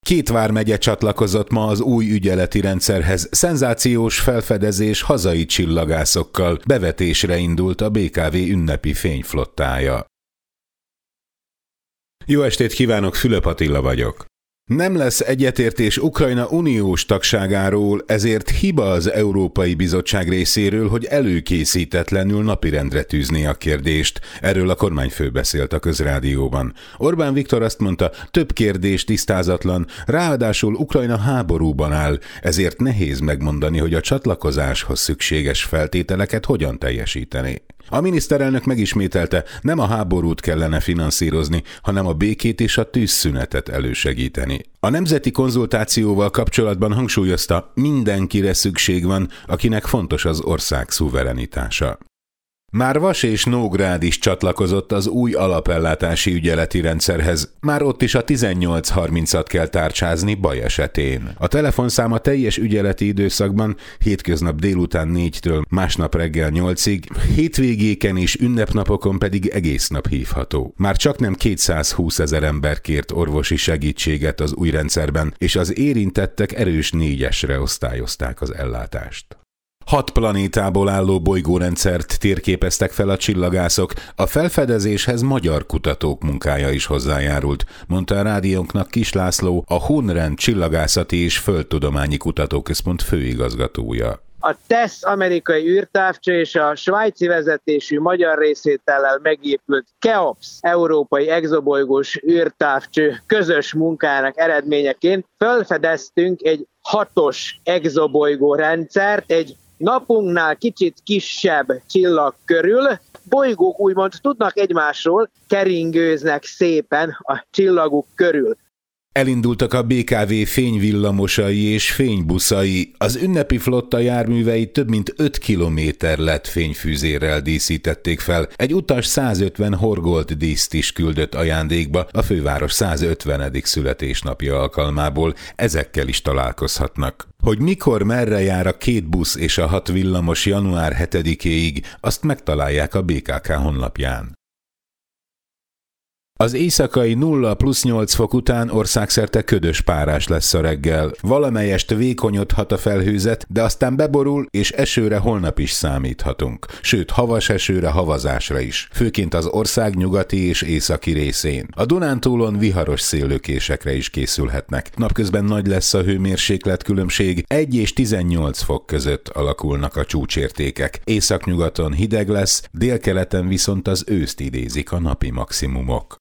2 vármegye csatlakozott ma az új ügyeleti rendszerhez, szenzációs felfedezés hazai csillagászokkal, bevetésre indult a BKV ünnepi fényflottája. Jó estét kívánok, Fülöp Attila vagyok. Nem lesz egyetértés Ukrajna uniós tagságáról, ezért hiba az Európai Bizottság részéről, hogy előkészítetlenül napirendre tűzni a kérdést. Erről a kormányfő beszélt a Közrádióban. Orbán Viktor azt mondta, több kérdés tisztázatlan, ráadásul Ukrajna háborúban áll, ezért nehéz megmondani, hogy a csatlakozáshoz szükséges feltételeket hogyan teljesíteni. A miniszterelnök megismételte, nem a háborút kellene finanszírozni, hanem a békét és a tűzszünetet elősegíteni. A nemzeti konzultációval kapcsolatban hangsúlyozta, mindenkire szükség van, akinek fontos az ország szuverenitása. Már Vas és Nógrád is csatlakozott az új alapellátási ügyeleti rendszerhez. Már ott is a 1830-at kell tárcsázni baj esetén. A telefonszám a teljes ügyeleti időszakban hétköznap délután 4-től másnap reggel 8-ig, hétvégéken és ünnepnapokon pedig egész nap hívható. Már csaknem 220 000 ember kért orvosi segítséget az új rendszerben, és az érintettek erős 4-esre osztályozták az ellátást. 6 planétából álló bolygórendszert térképeztek fel a csillagászok, a felfedezéshez magyar kutatók munkája is hozzájárult, mondta a rádiónknak Kiss László, a Hunrend Csillagászati és Földtudományi Kutatóközpont főigazgatója. A TESS amerikai űrtávcső és a svájci vezetésű magyar részvétellel megépült KEOPS európai exobolygós űrtávcső közös munkának eredményeként felfedeztünk egy 6-os exobolygó rendszert, egy napunknál kicsit kisebb csillag körül. Bolygók úgymond tudnak egymásról, keringőznek szépen a csillaguk körül. Elindultak a BKV fényvillamosai és fénybuszai. Az ünnepi flotta járművei több mint 5 kilométer lett fényfűzérrel díszítették fel. Egy utas 150 horgolt díszt is küldött ajándékba a főváros 150. születésnapja alkalmából. Ezekkel is találkozhatnak. Hogy mikor, merre jár a 2 busz és a 6 villamos január 7-éig, azt megtalálják a BKK honlapján. Az éjszakai 0+8 fok után országszerte ködös párás lesz a reggel. Valamelyest vékonyodhat a felhőzet, de aztán beborul, és esőre holnap is számíthatunk. Sőt, havas esőre, havazásra is. Főként az ország nyugati és északi részén. A Dunántúlon viharos széllökésekre is készülhetnek. Napközben nagy lesz a hőmérséklet különbség, 1 és 18 fok között alakulnak a csúcsértékek. Északnyugaton hideg lesz, délkeleten viszont az őszt idézik a napi maximumok.